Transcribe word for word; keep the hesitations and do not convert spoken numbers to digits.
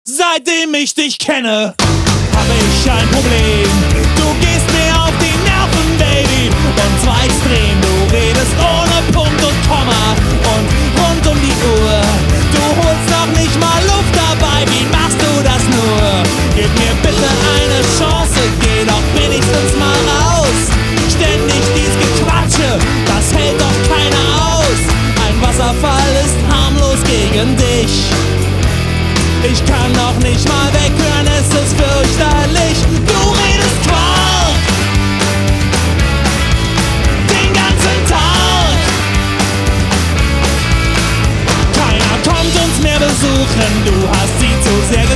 Seitdem ich dich kenne, hab ich ein Problem. Du gehst mir auf die Nerven, Baby, und zwar extrem. Du redest ohne Punkt und Komma und rund um die Uhr. Du holst noch nicht mal Luft dabei, wie machst du das nur? Gib mir bitte eine Chance, geh doch wenigstens mal raus. Ständig dies Gequatsche, das hält doch keiner aus. Ein Wasserfall ist harmlos gegen dich. Ich kann noch nicht mal weghören, es ist fürchterlich. Du redest Quark den ganzen Tag. Keiner kommt uns mehr besuchen, du hast sie zu sehr